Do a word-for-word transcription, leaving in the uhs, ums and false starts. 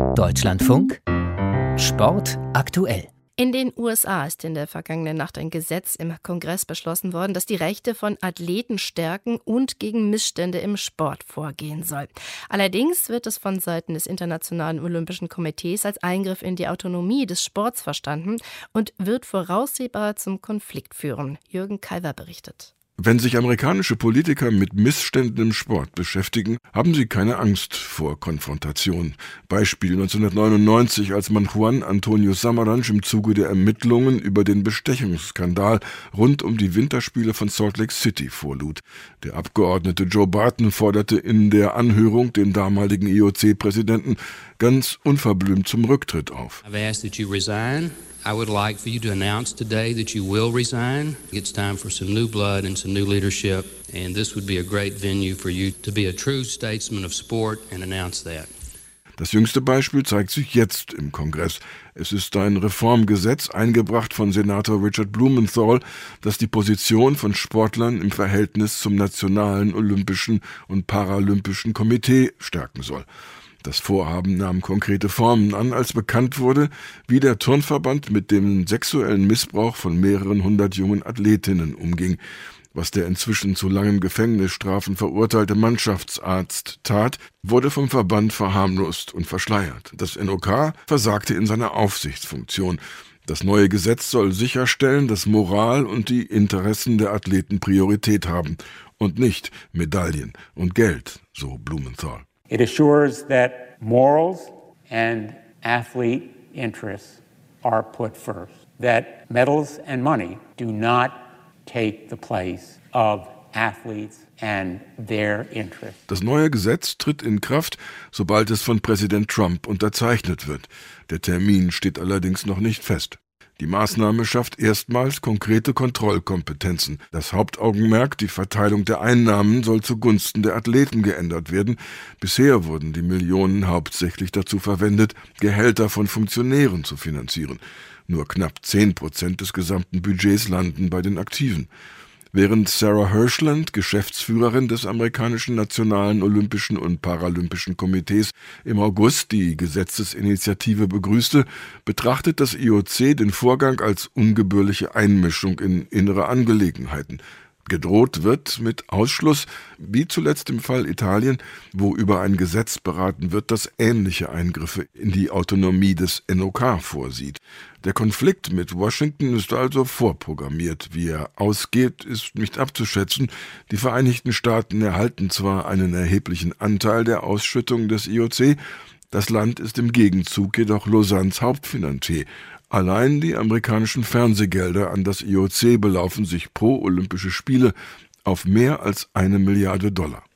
Deutschlandfunk Sport aktuell. In den U S A ist in der vergangenen Nacht ein Gesetz im Kongress beschlossen worden, das die Rechte von Athleten stärken und gegen Missstände im Sport vorgehen soll. Allerdings wird es von Seiten des Internationalen Olympischen Komitees als Eingriff in die Autonomie des Sports verstanden und wird voraussehbar zum Konflikt führen. Jürgen Kalver berichtet. Wenn sich amerikanische Politiker mit Missständen im Sport beschäftigen, haben sie keine Angst vor Konfrontation. Beispiel neunzehnhundertneunundneunzig, als man Juan Antonio Samaranch im Zuge der Ermittlungen über den Bestechungsskandal rund um die Winterspiele von Salt Lake City vorlud. Der Abgeordnete Joe Barton forderte in der Anhörung den damaligen I O C-Präsidenten ganz unverblümt zum Rücktritt auf. I've asked that you resign. I would like for you to announce today that you will resign. It's time for some new blood and some new leadership, and this would be a great venue for you to be a true statesman of sport and announce that. Das jüngste Beispiel zeigt sich jetzt im Kongress. Es ist ein Reformgesetz, eingebracht von Senator Richard Blumenthal, das die Position von Sportlern im Verhältnis zum Nationalen Olympischen und Paralympischen Komitee stärken soll. Das Vorhaben nahm konkrete Formen an, als bekannt wurde, wie der Turnverband mit dem sexuellen Missbrauch von mehreren hundert jungen Athletinnen umging. Was der inzwischen zu langen Gefängnisstrafen verurteilte Mannschaftsarzt tat, wurde vom Verband verharmlost und verschleiert. Das N O K versagte in seiner Aufsichtsfunktion. Das neue Gesetz soll sicherstellen, dass Moral und die Interessen der Athleten Priorität haben und nicht Medaillen und Geld, so Blumenthal. It assures that morals and athlete interests are put first, that medals and money do not take the place of athletes and their interests. Das neue Gesetz tritt in Kraft, sobald es von Präsident Trump unterzeichnet wird. Der Termin steht allerdings noch nicht fest. Die Maßnahme schafft erstmals konkrete Kontrollkompetenzen. Das Hauptaugenmerk, die Verteilung der Einnahmen, soll zugunsten der Athleten geändert werden. Bisher wurden die Millionen hauptsächlich dazu verwendet, Gehälter von Funktionären zu finanzieren. Nur knapp zehn Prozent des gesamten Budgets landen bei den Aktiven. Während Sarah Hirshland, Geschäftsführerin des amerikanischen Nationalen Olympischen und Paralympischen Komitees, im August die Gesetzesinitiative begrüßte, betrachtet das I O C den Vorgang als ungebührliche Einmischung in innere Angelegenheiten. Gedroht wird mit Ausschluss, wie zuletzt im Fall Italien, wo über ein Gesetz beraten wird, das ähnliche Eingriffe in die Autonomie des N O K vorsieht. Der Konflikt mit Washington ist also vorprogrammiert. Wie er ausgeht, ist nicht abzuschätzen. Die Vereinigten Staaten erhalten zwar einen erheblichen Anteil der Ausschüttung des I O C, das Land ist im Gegenzug jedoch Lausannes Hauptfinanzier. Allein die amerikanischen Fernsehgelder an das I O C belaufen sich pro Olympische Spiele auf mehr als eine Milliarde Dollar.